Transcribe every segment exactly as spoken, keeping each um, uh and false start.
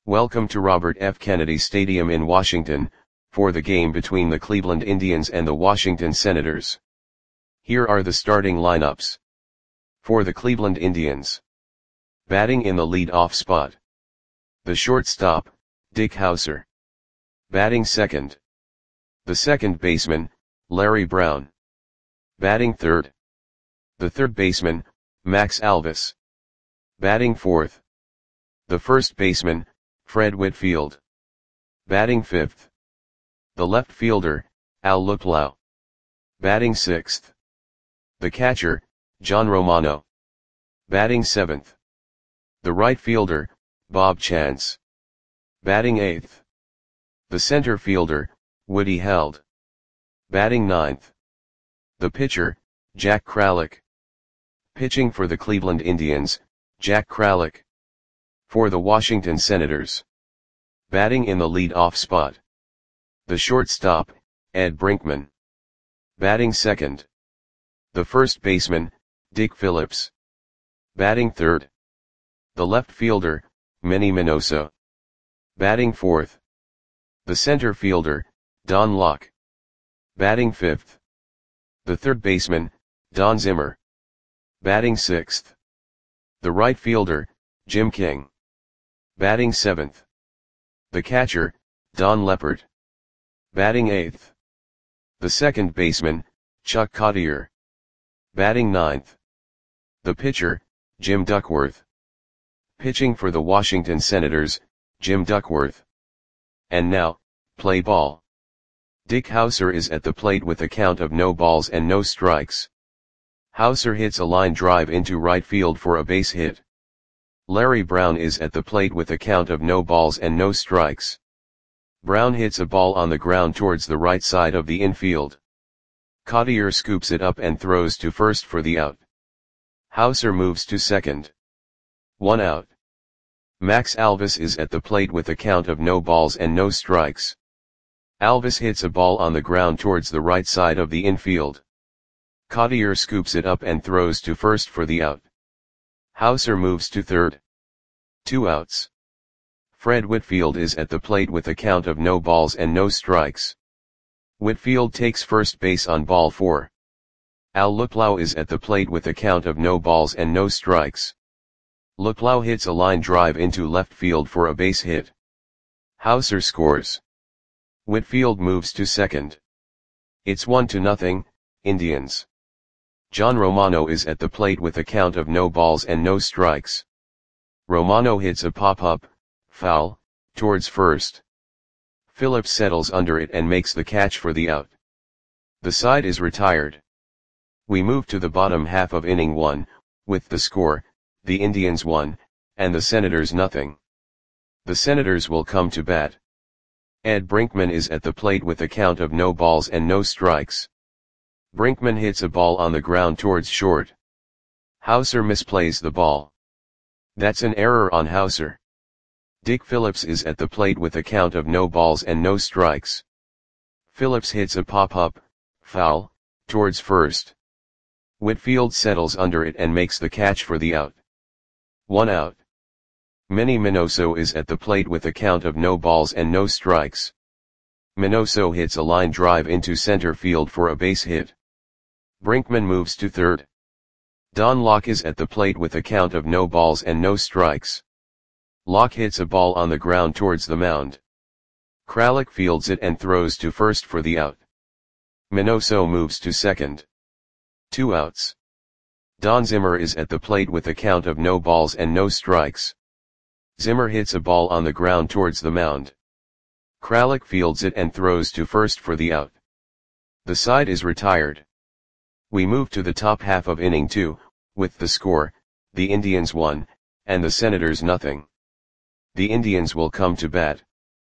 Welcome to Robert F. Kennedy Stadium in Washington, for the game between the Cleveland Indians and the Washington Senators. Here are the starting lineups. For the Cleveland Indians. Batting in the lead-off spot. The shortstop, Dick Howser. Batting second. The second baseman, Larry Brown. Batting third. The third baseman, Max Alvis. Batting fourth. The first baseman, Fred Whitfield. Batting fifth. The left fielder, Al Luplow. Batting sixth. The catcher, John Romano. Batting seventh. The right fielder, Bob Chance. Batting eighth. The center fielder, Woody Held. Batting ninth. The pitcher, Jack Kralik. Pitching for the Cleveland Indians, Jack Kralik. For the Washington Senators. Batting in the lead-off spot. The shortstop, Ed Brinkman. Batting second. The first baseman, Dick Phillips. Batting third. The left fielder, Manny Minoso. Batting fourth. The center fielder, Don Locke. Batting fifth. The third baseman, Don Zimmer. Batting sixth. The right fielder, Jim King. Batting seventh. The catcher, Don Leppert. Batting eighth. The second baseman, Chuck Cottier. Batting ninth. The pitcher, Jim Duckworth. Pitching for the Washington Senators, Jim Duckworth. And now, play ball. Dick Howser is at the plate with a count of no balls and no strikes. Howser hits a line drive into right field for a base hit. Larry Brown is at the plate with a count of no balls and no strikes. Brown hits a ball on the ground towards the right side of the infield. Cottier scoops it up and throws to first for the out. Howser moves to second. One out. Max Alvis is at the plate with a count of no balls and no strikes. Alvis hits a ball on the ground towards the right side of the infield. Cottier scoops it up and throws to first for the out. Howser moves to third. Two outs. Fred Whitfield is at the plate with a count of no balls and no strikes. Whitfield takes first base on ball four. Al Luplow is at the plate with a count of no balls and no strikes. Luplow hits a line drive into left field for a base hit. Howser scores. Whitfield moves to second. It's one to nothing, Indians. John Romano is at the plate with a count of no balls and no strikes. Romano hits a pop-up, foul, towards first. Phillips settles under it and makes the catch for the out. The side is retired. We move to the bottom half of inning one, with the score, the Indians one, and the Senators nothing. The Senators will come to bat. Ed Brinkman is at the plate with a count of no balls and no strikes. Brinkman hits a ball on the ground towards short. Howser misplays the ball. That's an error on Howser. Dick Phillips is at the plate with a count of no balls and no strikes. Phillips hits a pop-up, foul, towards first. Whitfield settles under it and makes the catch for the out. One out. Manny Minoso is at the plate with a count of no balls and no strikes. Minoso hits a line drive into center field for a base hit. Brinkman moves to third. Don Locke is at the plate with a count of no balls and no strikes. Locke hits a ball on the ground towards the mound. Kralik fields it and throws to first for the out. Minoso moves to second. Two outs. Don Zimmer is at the plate with a count of no balls and no strikes. Zimmer hits a ball on the ground towards the mound. Kralik fields it and throws to first for the out. The side is retired. We move to the top half of inning two, with the score, the Indians one, and the Senators nothing. The Indians will come to bat.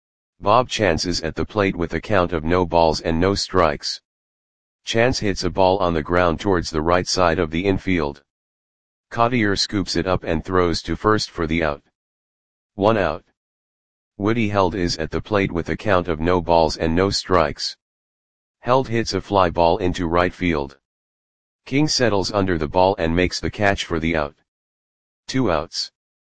Bob Chance is at the plate with a count of no balls and no strikes. Chance hits a ball on the ground towards the right side of the infield. Cottier scoops it up and throws to first for the out. One out. Woody Held is at the plate with a count of no balls and no strikes. Held hits a fly ball into right field. King settles under the ball and makes the catch for the out. Two outs.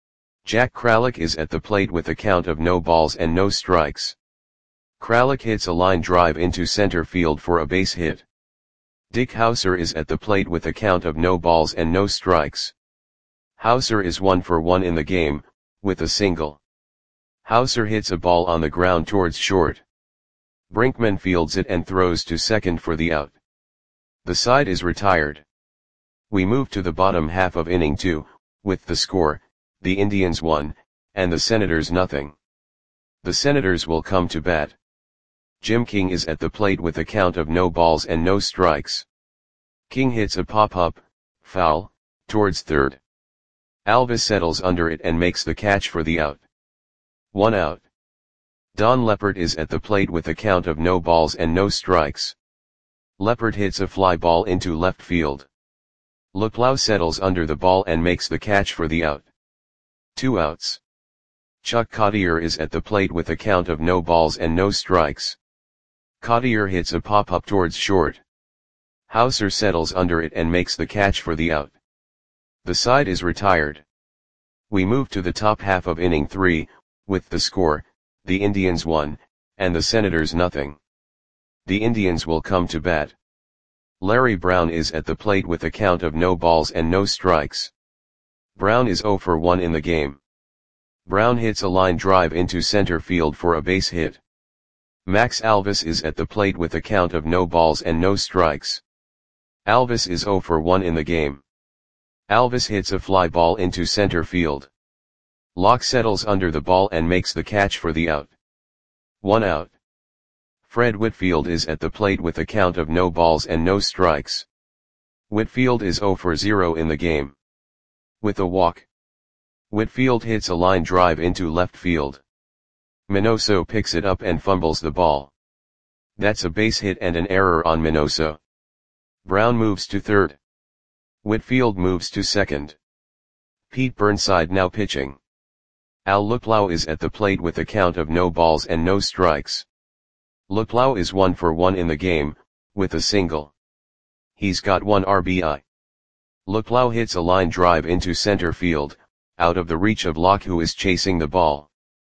Jack Kralik is at the plate with a count of no balls and no strikes. Kralik hits a line drive into center field for a base hit. Dick Hauser is at the plate with a count of no balls and no strikes. Hauser is one for one in the game, with a single. Hauser hits a ball on the ground towards short. Brinkman fields it and throws to second for the out. The side is retired. We move to the bottom half of inning two, with the score, the Indians one, and the Senators nothing. The Senators will come to bat. Jim King is at the plate with a count of no balls and no strikes. King hits a pop-up, foul, towards third. Alvis settles under it and makes the catch for the out. One out. Don Leppert is at the plate with a count of no balls and no strikes. Leppert hits a fly ball into left field. Luplow settles under the ball and makes the catch for the out. Two outs. Chuck Cottier is at the plate with a count of no balls and no strikes. Cottier hits a pop-up towards short. Hauser settles under it and makes the catch for the out. The side is retired. We move to the top half of inning three, with the score, the Indians one, and the Senators nothing. The Indians will come to bat. Larry Brown is at the plate with a count of no balls and no strikes. Brown is zero for one in the game. Brown hits a line drive into center field for a base hit. Max Alvis is at the plate with a count of no balls and no strikes. Alvis is zero for one in the game. Alvis hits a fly ball into center field. Locke settles under the ball and makes the catch for the out. One out. Fred Whitfield is at the plate with a count of no balls and no strikes. Whitfield is zero for zero in the game. With a walk. Whitfield hits a line drive into left field. Minoso picks it up and fumbles the ball. That's a base hit and an error on Minoso. Brown moves to third. Whitfield moves to second. Pete Burnside now pitching. Al Luplow is at the plate with a count of no balls and no strikes. Luplow is one for one in the game, with a single. He's got one R B I. Luplow hits a line drive into center field, out of the reach of Locke who is chasing the ball.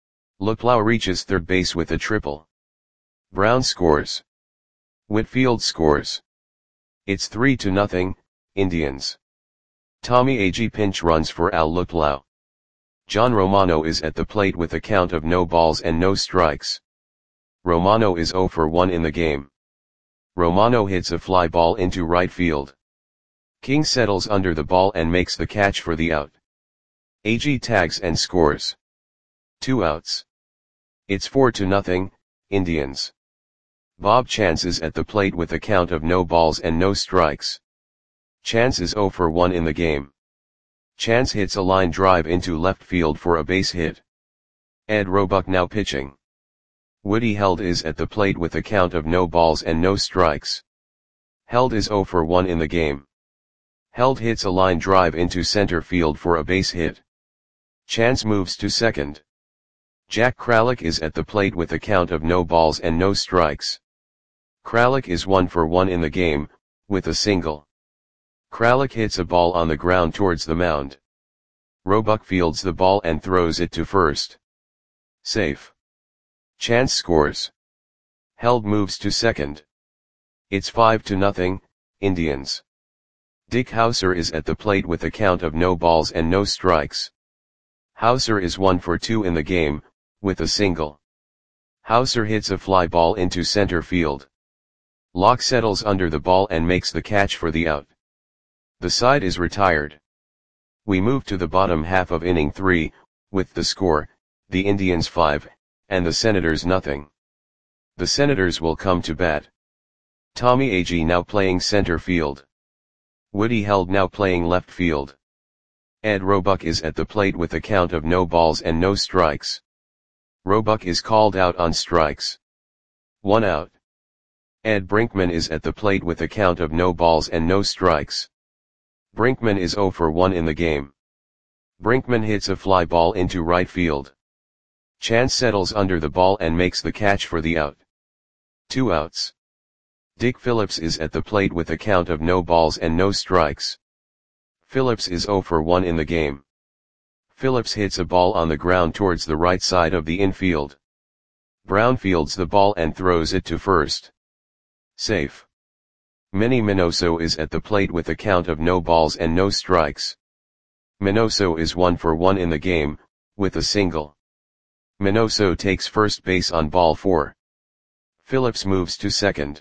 Luplow reaches third base with a triple. Brown scores. Whitfield scores. It's three to nothing, Indians. Tommy Agee pinch runs for Al Luplow. John Romano is at the plate with a count of no balls and no strikes. Romano is zero for one in the game. Romano hits a fly ball into right field. King settles under the ball and makes the catch for the out. Agee tags and scores. Two outs. It's four to nothing, Indians. Bob Chance is at the plate with a count of no balls and no strikes. Chance is zero for one in the game. Chance hits a line drive into left field for a base hit. Ed Roebuck now pitching. Woody Held is at the plate with a count of no balls and no strikes. Held is zero for one in the game. Held hits a line drive into center field for a base hit. Chance moves to second. Jack Kralik is at the plate with a count of no balls and no strikes. Kralik is one for one in the game, with a single. Kralik hits a ball on the ground towards the mound. Roebuck fields the ball and throws it to first. Safe. Chance scores. Held moves to second. It's five to nothing, Indians. Dick Hauser is at the plate with a count of no balls and no strikes. Hauser is one for two in the game, with a single. Hauser hits a fly ball into center field. Locke settles under the ball and makes the catch for the out. The side is retired. We move to the bottom half of inning three, with the score, the Indians five, and the Senators nothing. The Senators will come to bat. Tommy Agee now playing center field. Woody Held now playing left field. Ed Roebuck is at the plate with a count of no balls and no strikes. Roebuck is called out on strikes. One out. Ed Brinkman is at the plate with a count of no balls and no strikes. Brinkman is zero for one in the game. Brinkman hits a fly ball into right field. Chance settles under the ball and makes the catch for the out. Two outs. Dick Phillips is at the plate with a count of no balls and no strikes. Phillips is zero for one in the game. Phillips hits a ball on the ground towards the right side of the infield. Brown fields the ball and throws it to first. Safe. Manny Minoso is at the plate with a count of no balls and no strikes. Minoso is one for one in the game, with a single. Minoso takes first base on ball four. Phillips moves to second.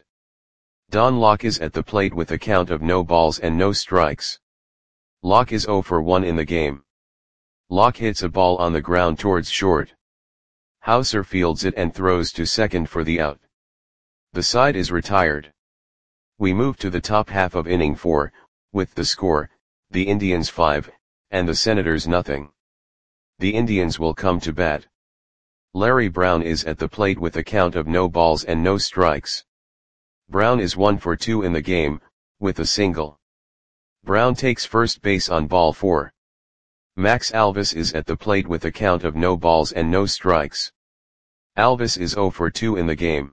Don Locke is at the plate with a count of no balls and no strikes. Locke is zero for one in the game. Locke hits a ball on the ground towards short. Hauser fields it and throws to second for the out. The side is retired. We move to the top half of inning four, with the score, the Indians five, and the Senators nothing. The Indians will come to bat. Larry Brown is at the plate with a count of no balls and no strikes. Brown is one for two in the game, with a single. Brown takes first base on ball four. Max Alvis is at the plate with a count of no balls and no strikes. Alvis is zero for two in the game.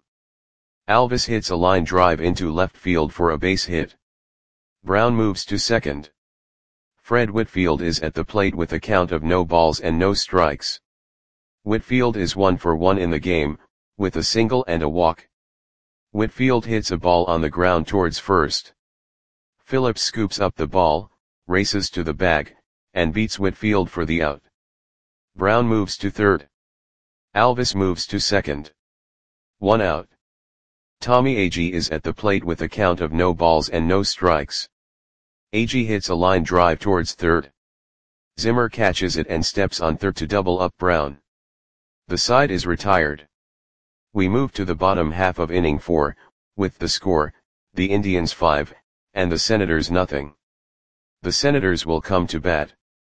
Alvis hits a line drive into left field for a base hit. Brown moves to second. Fred Whitfield is at the plate with a count of no balls and no strikes. Whitfield is one for one in the game, with a single and a walk. Whitfield hits a ball on the ground towards first. Phillips scoops up the ball, races to the bag, and beats Whitfield for the out. Brown moves to third. Alvis moves to second. One out. Tommy Agee is at the plate with a count of no balls and no strikes. Agee hits a line drive towards third. Zimmer catches it and steps on third to double up Brown. The side is retired. We move to the bottom half of inning four, with the score, the Indians five, and the Senators nothing. The Senators will come to bat.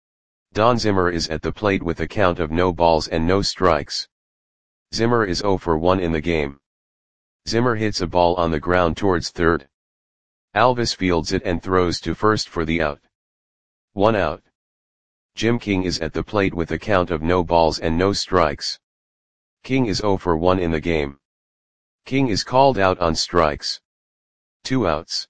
Don Zimmer is at the plate with a count of no balls and no strikes. Zimmer is zero for one in the game. Zimmer hits a ball on the ground towards third. Alvis fields it and throws to first for the out. One out. Jim King is at the plate with a count of no balls and no strikes. King is zero for one in the game. King is called out on strikes. Two outs.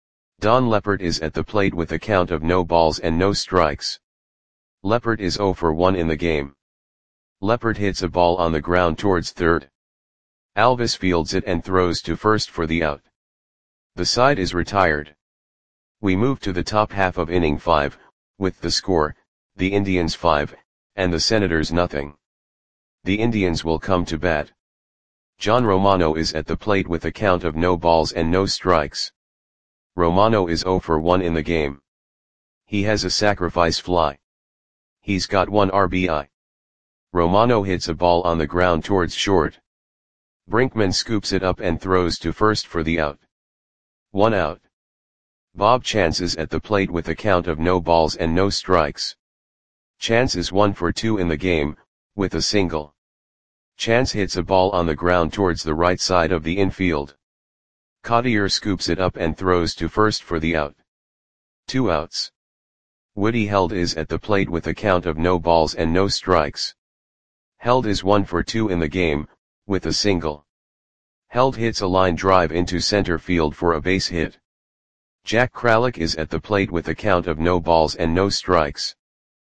Don Leppert is at the plate with a count of no balls and no strikes. Leppert is zero for one in the game. Leppert hits a ball on the ground towards third. Alvis fields it and throws to first for the out. The side is retired. We move to the top half of inning five, with the score, the Indians five, and the Senators nothing. The Indians will come to bat. John Romano is at the plate with a count of no balls and no strikes. Romano is zero for one in the game. He has a sacrifice fly. He's got one R B I. Romano hits a ball on the ground towards short. Brinkman scoops it up and throws to first for the out. One out. Bob Chance is at the plate with a count of no balls and no strikes. Chance is one for two in the game, with a single. Chance hits a ball on the ground towards the right side of the infield. Cottier scoops it up and throws to first for the out. Two outs. Woody Held is at the plate with a count of no balls and no strikes. Held is one for two in the game, with a single. Held hits a line drive into center field for a base hit. Jack Kralik is at the plate with a count of no balls and no strikes.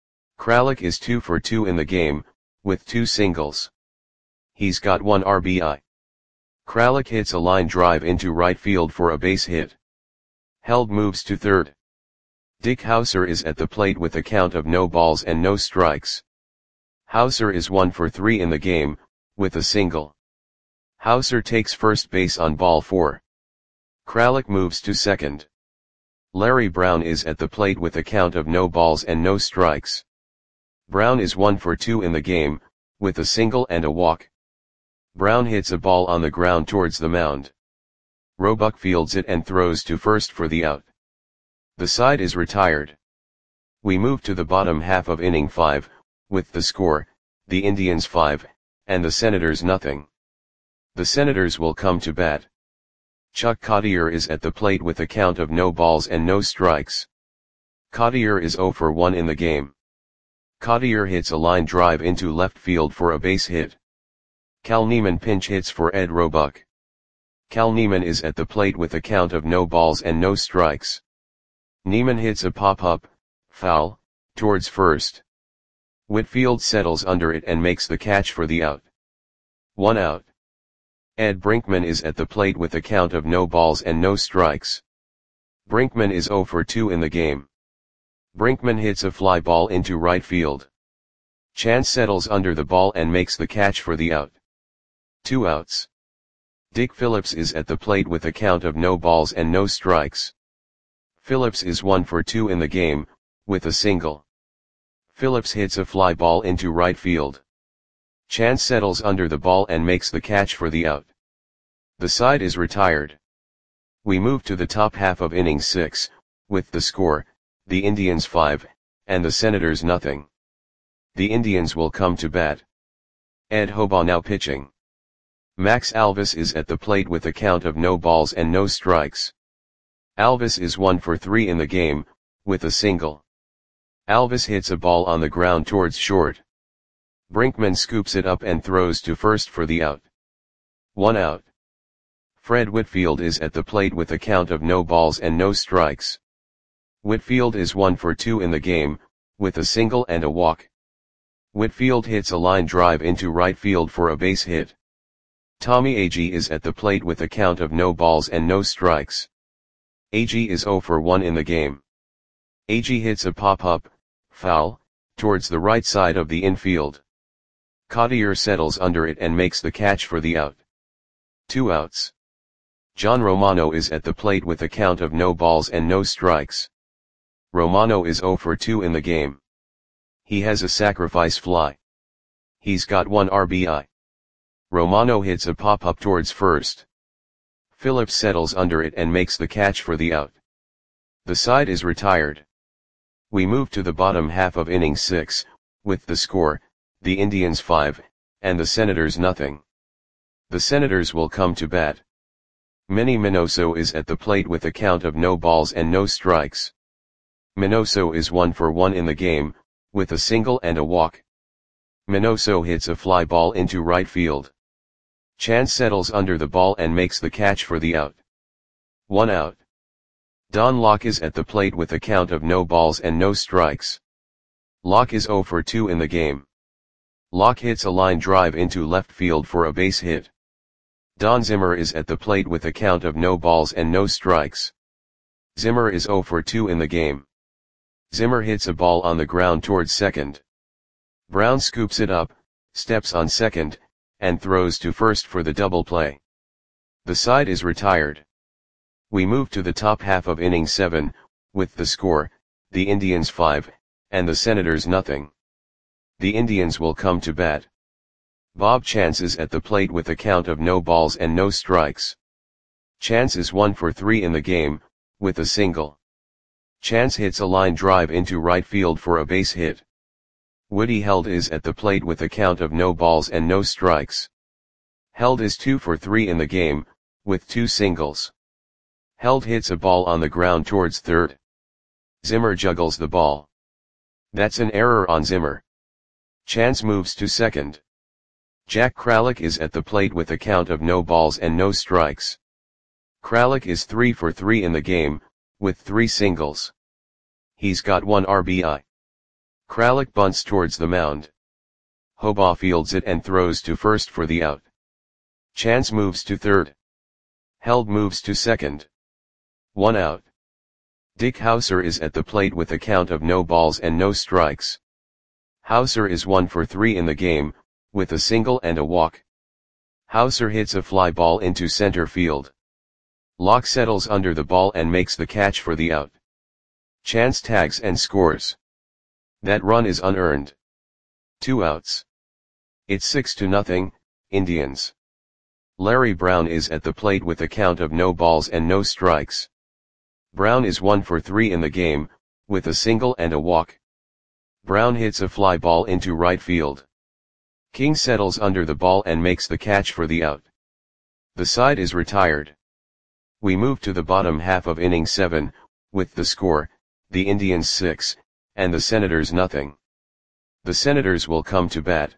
Kralik is two for two in the game, with two singles. He's got one R B I. Kralik hits a line drive into right field for a base hit. Held moves to third. Dick Hauser is at the plate with a count of no balls and no strikes. Hauser is one for three in the game, with a single. Hauser takes first base on ball four. Kralik moves to second. Larry Brown is at the plate with a count of no balls and no strikes. Brown is one for two in the game, with a single and a walk. Brown hits a ball on the ground towards the mound. Roebuck fields it and throws to first for the out. The side is retired. We move to the bottom half of inning five, with the score, the Indians five, and the Senators nothing. The Senators will come to bat. Chuck Cottier is at the plate with a count of no balls and no strikes. Cottier is zero for one in the game. Cottier hits a line drive into left field for a base hit. Cal Neiman pinch hits for Ed Roebuck. Cal Neiman is at the plate with a count of no balls and no strikes. Neiman hits a pop-up, foul, towards first. Whitfield settles under it and makes the catch for the out. One out. Ed Brinkman is at the plate with a count of no balls and no strikes. Brinkman is oh for two in the game. Brinkman hits a fly ball into right field. Chance settles under the ball and makes the catch for the out. Two outs. Dick Phillips is at the plate with a count of no balls and no strikes. Phillips is one for two in the game, with a single. Phillips hits a fly ball into right field. Chance settles under the ball and makes the catch for the out. The side is retired. We move to the top half of inning six, with the score, the Indians five, and the Senators nothing. The Indians will come to bat. Ed Hobaugh now pitching. Max Alvis is at the plate with a count of no balls and no strikes. Alvis is one for three in the game, with a single. Alvis hits a ball on the ground towards short. Brinkman scoops it up and throws to first for the out. One out. Fred Whitfield is at the plate with a count of no balls and no strikes. Whitfield is one for two in the game, with a single and a walk. Whitfield hits a line drive into right field for a base hit. Tommy Agee is at the plate with a count of no balls and no strikes. Agee is oh for one in the game. Agee hits a pop-up, foul, towards the right side of the infield. Cottier settles under it and makes the catch for the out. Two outs. John Romano is at the plate with a count of no balls and no strikes. Romano is oh for two in the game. He has a sacrifice fly. He's got one R B I. Romano hits a pop-up towards first. Phillips settles under it and makes the catch for the out. The side is retired. We move to the bottom half of inning six, with the score, the Indians five, and the Senators nothing. The Senators will come to bat. Manny Minoso is at the plate with a count of no balls and no strikes. Minoso is one for one in the game, with a single and a walk. Minoso hits a fly ball into right field. Chance settles under the ball and makes the catch for the out. One out. Don Locke is at the plate with a count of no balls and no strikes. Locke is oh for two in the game. Locke hits a line drive into left field for a base hit. Don Zimmer is at the plate with a count of no balls and no strikes. Zimmer is oh for two in the game. Zimmer hits a ball on the ground towards second. Brown scoops it up, steps on second, and throws to first for the double play. The side is retired. We move to the top half of inning seven, with the score, the Indians five, and the Senators nothing. The Indians will come to bat. Bob Chance is at the plate with a count of no balls and no strikes. Chance is one for three in the game, with a single. Chance hits a line drive into right field for a base hit. Woody Held is at the plate with a count of no balls and no strikes. Held is two for three in the game, with two singles. Held hits a ball on the ground towards third. Zimmer juggles the ball. That's an error on Zimmer. Chance moves to second. Jack Kralik is at the plate with a count of no balls and no strikes. Kralik is three for three in the game, with three singles. He's got one R B I. Kralik bunts towards the mound. Hobaugh fields it and throws to first for the out. Chance moves to third. Held moves to second. One out. Dick Hauser is at the plate with a count of no balls and no strikes. Hauser is one for three in the game, with a single and a walk. Hauser hits a fly ball into center field. Locke settles under the ball and makes the catch for the out. Chance tags and scores. That run is unearned. Two outs. It's six to nothing, Indians. Larry Brown is at the plate with a count of no balls and no strikes. Brown is one for three in the game, with a single and a walk. Brown hits a fly ball into right field. King settles under the ball and makes the catch for the out. The side is retired. We move to the bottom half of inning seven, with the score, the Indians six, and the Senators nothing. The Senators will come to bat.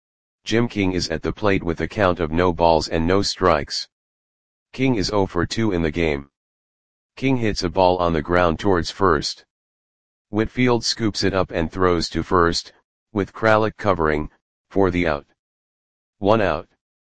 Jim King is at the plate with a count of no balls and no strikes. King is oh for two in the game. King hits a ball on the ground towards first. Whitfield scoops it up and throws to first, with Kralik covering, for the out. One out.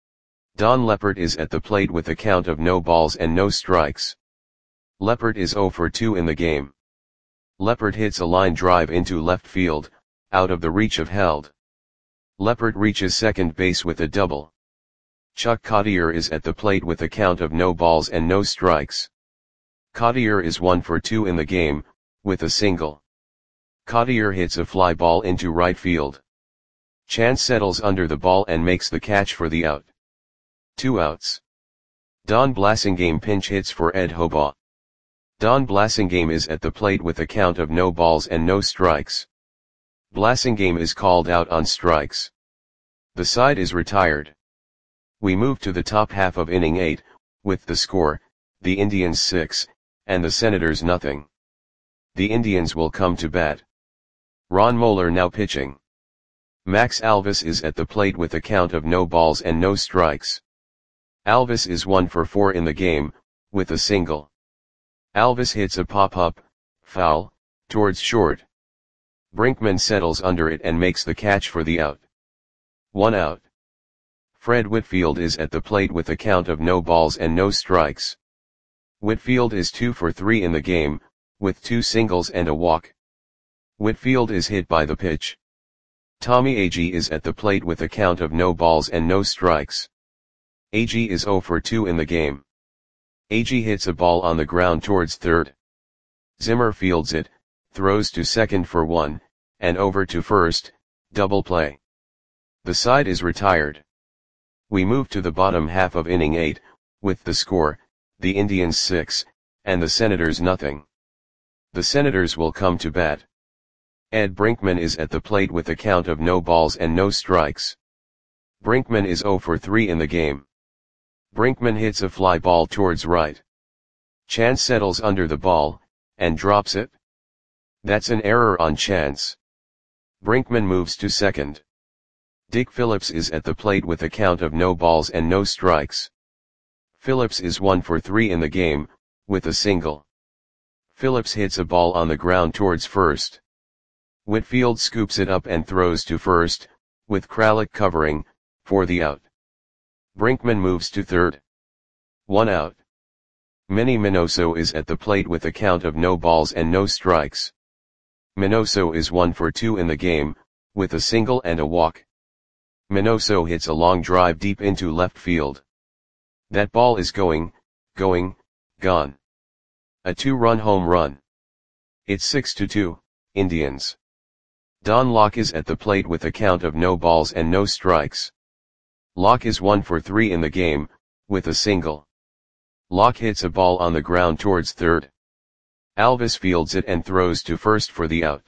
Don Leppert is at the plate with a count of no balls and no strikes. Leppert is zero for two in the game. Leppert hits a line drive into left field, out of the reach of Held. Leppert reaches second base with a double. Chuck Cottier is at the plate with a count of no balls and no strikes. Cottier is one for two in the game, with a single. Cottier hits a fly ball into right field. Chance settles under the ball and makes the catch for the out. Two outs. Don Blasingame pinch hits for Ed Hobaugh. Don Blasingame is at the plate with a count of no balls and no strikes. Blasingame is called out on strikes. The side is retired. We move to the top half of inning eight, with the score, the Indians six, and the Senators nothing. The Indians will come to bat. Ron Moeller now pitching. Max Alvis is at the plate with a count of no balls and no strikes. Alvis is one for four in the game, with a single. Alvis hits a pop-up, foul, towards short. Brinkman settles under it and makes the catch for the out. One out. Fred Whitfield is at the plate with a count of no balls and no strikes. Whitfield is two for three in the game, with two singles and a walk. Whitfield is hit by the pitch. Tommy Agee is at the plate with a count of no balls and no strikes. Agee is zero for two in the game. Agee hits a ball on the ground towards third. Zimmer fields it, throws to second for one, and over to first, double play. The side is retired. We move to the bottom half of inning eight, with the score, the Indians six, and the Senators nothing. The Senators will come to bat. Ed Brinkman is at the plate with a count of no balls and no strikes. Brinkman is zero for three in the game. Brinkman hits a fly ball towards right. Chance settles under the ball, and drops it. That's an error on Chance. Brinkman moves to second. Dick Phillips is at the plate with a count of no balls and no strikes. Phillips is one for three in the game, with a single. Phillips hits a ball on the ground towards first. Whitfield scoops it up and throws to first, with Kralik covering, for the out. Brinkman moves to third. One out. Manny Minoso is at the plate with a count of no balls and no strikes. Minoso is one for two in the game, with a single and a walk. Minoso hits a long drive deep into left field. That ball is going, going, gone. A two-run home run. It's six to two, Indians. Don Locke is at the plate with a count of no balls and no strikes. Locke is one for three in the game, with a single. Locke hits a ball on the ground towards third. Alvis fields it and throws to first for the out.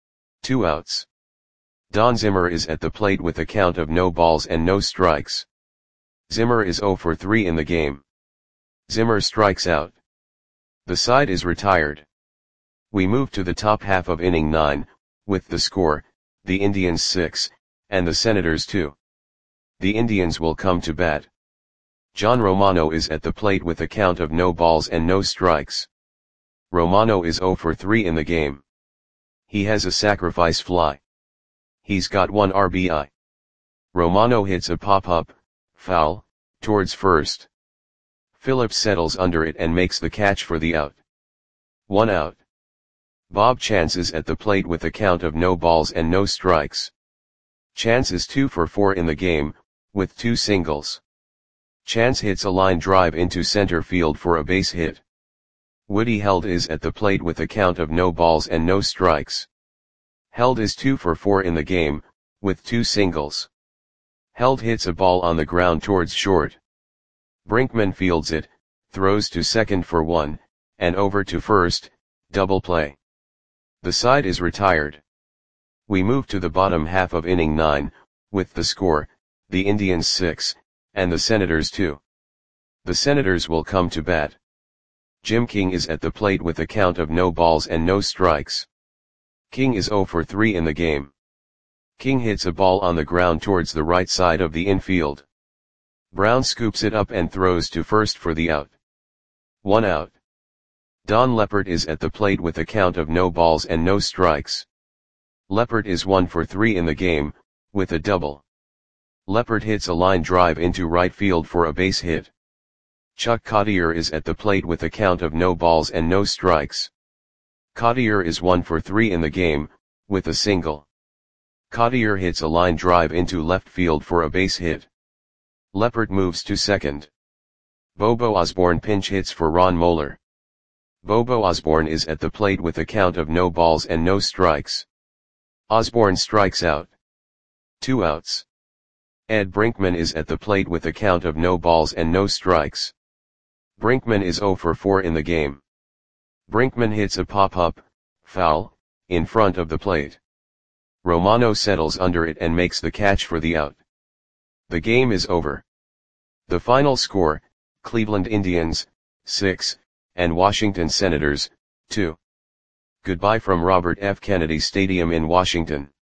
Two outs. Don Zimmer is at the plate with a count of no balls and no strikes. Zimmer is zero for three in the game. Zimmer strikes out. The side is retired. We move to the top half of inning nine, with the score, the Indians six, and the Senators two. The Indians will come to bat. John Romano is at the plate with a count of no balls and no strikes. Romano is zero for three in the game. He has a sacrifice fly. He's got one R B I. Romano hits a pop-up, foul, towards first. Phillips settles under it and makes the catch for the out. One out. Bob Chance is at the plate with a count of no balls and no strikes. Chance is two for four in the game, with two singles. Chance hits a line drive into center field for a base hit. Woody Held is at the plate with a count of no balls and no strikes. Held is two for four in the game, with two singles. Held hits a ball on the ground towards short. Brinkman fields it, throws to second for one, and over to first, double play. The side is retired. We move to the bottom half of inning nine, with the score, the Indians six, and the Senators two. The Senators will come to bat. Jim King is at the plate with a count of no balls and no strikes. King is zero for three in the game. King hits a ball on the ground towards the right side of the infield. Brown scoops it up and throws to first for the out. One out. Don Leppert is at the plate with a count of no balls and no strikes. Leppert is one for three in the game, with a double. Leppert hits a line drive into right field for a base hit. Chuck Cottier is at the plate with a count of no balls and no strikes. Cottier is one for three in the game, with a single. Cottier hits a line drive into left field for a base hit. Leppert moves to second. Bobo Osborne pinch hits for Ron Moeller. Bobo Osborne is at the plate with a count of no balls and no strikes. Osborne strikes out. Two outs. Ed Brinkman is at the plate with a count of no balls and no strikes. Brinkman is zero for four in the game. Brinkman hits a pop-up, foul, in front of the plate. Romano settles under it and makes the catch for the out. The game is over. The final score, Cleveland Indians, six, and Washington Senators, two. Goodbye from Robert F. Kennedy Stadium in Washington.